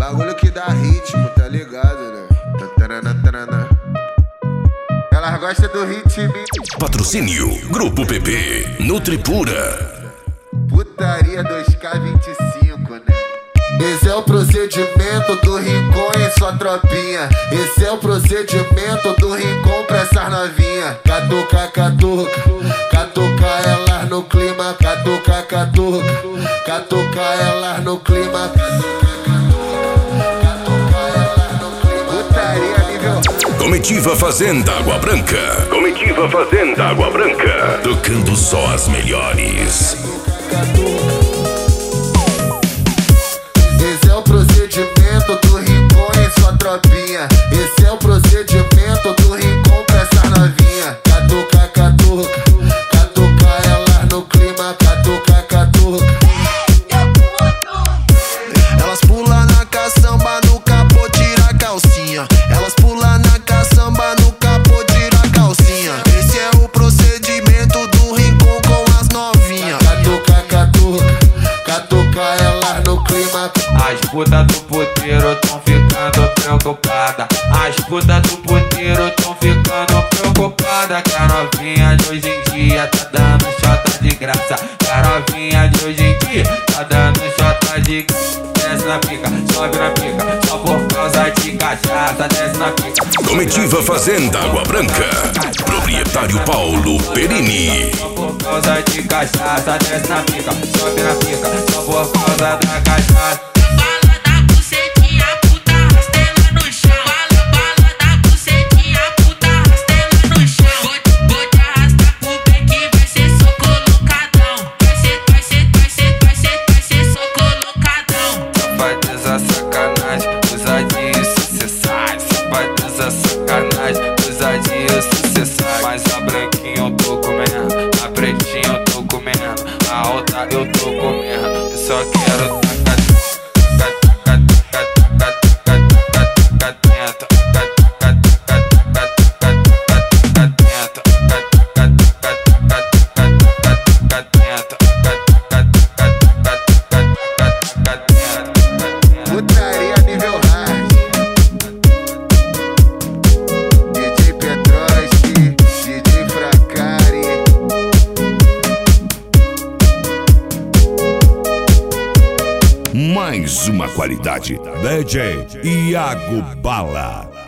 Bagulho que dá ritmo, tá ligado, né? Elas gostam do ritmo. Patrocínio Grupo PP, Nutripura. Putaria 2K25, né? Esse é o procedimento do Rincon e sua tropinha. Esse é o procedimento do Rincon pra essas novinha. Catuca, catuca, catuca elas no clima. Catuca, catuca, catuca elas no clima. Catuca elas no clima. Putaria nível. Comitiva Fazenda Água Branca. Comitiva Fazenda Água Branca. Tocando só as melhores. Esse é o procedimento do Rincon e sua tropinha. Esse é o procedimento do Rincon pra essa novinha. Catuca, catuca, catuca elas no clima. Catuca, catuca. Elas pulam na caçamba, no capô tira a calcinha. Elas pulam na caçamba, no capô tira a calcinha. Esse é o procedimento do Rincon com as novinhas. Catuca, catuca, catuca elas no clima. As putas do puteiro tão ficando preocupada. As putas do puteiro tão ficando preocupada. Que a novinha de hoje em dia tá dando chota de graça. Que a novinha de hoje em dia tá dando chota de graça. Desce na pica, sobe na pica, só por causa de cachaça. Desce na pica. Comitiva Fazenda Água Branca. Proprietário Paulo Perini. Só por causa de cachaça. Desce na pica, sobe na pica, só por causa da cachaça. Sacanagem, ousadia sucessais. Safadeza, sacanagem, ousadia sucessais. Mas a branquinha eu tô comendo, a pretinha eu tô comendo, a alta eu tô comendo. Eu só quero Putaria nível hard. DJ Petroski, DJ Fracari. Mais uma qualidade. DJ Iago Bala.